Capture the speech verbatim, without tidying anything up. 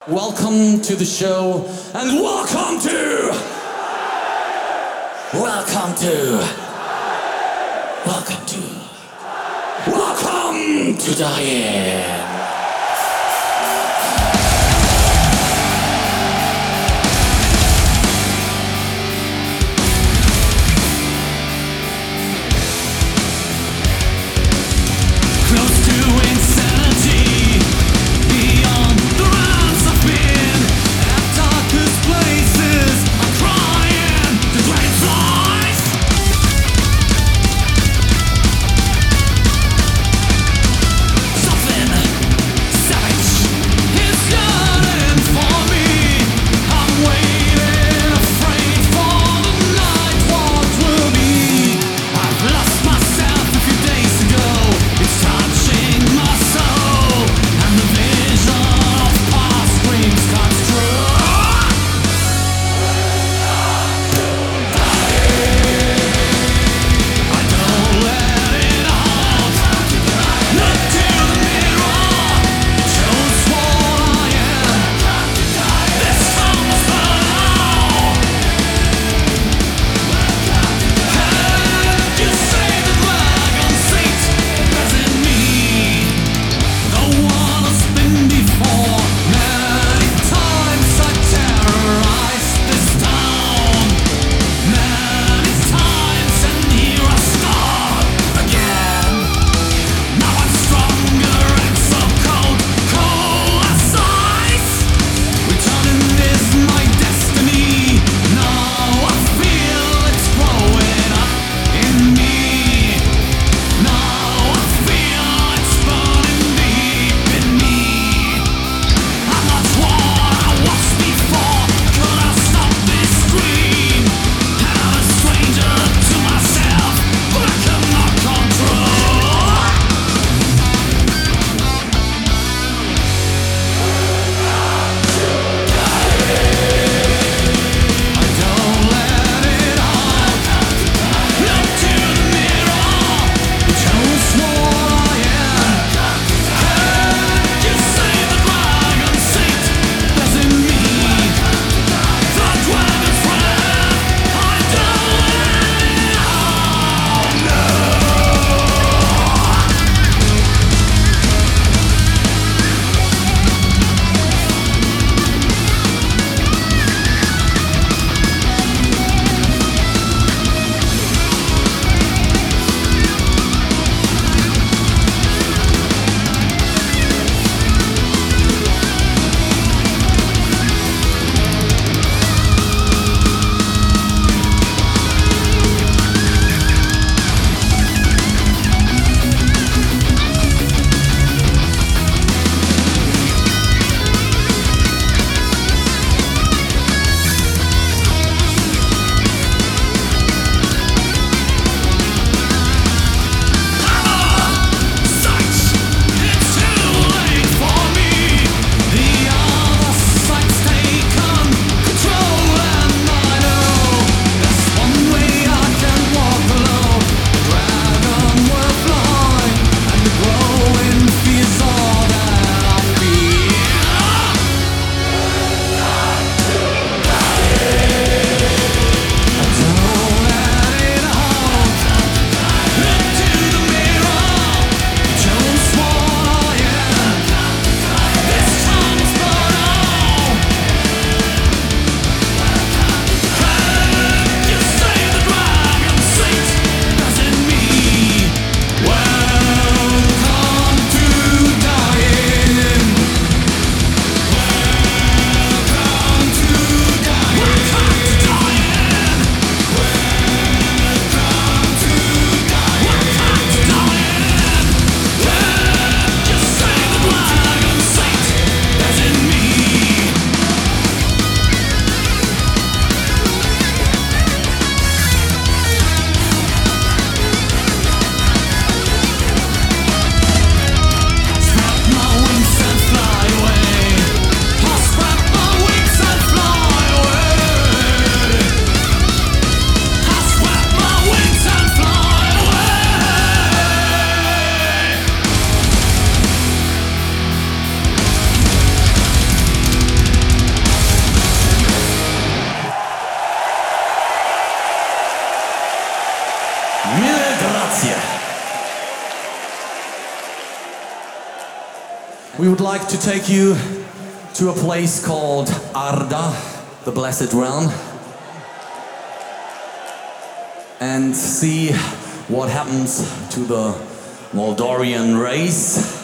Welcome to the show, and welcome to, welcome to, welcome to, welcome to Diane. Close to insanity, beyond the rounds I've been, at darkest places, I'm crying the great flies. Something Mille grazie. We would like to take you to a place called Arda, the Blessed Realm, and see what happens to the Moldorian race.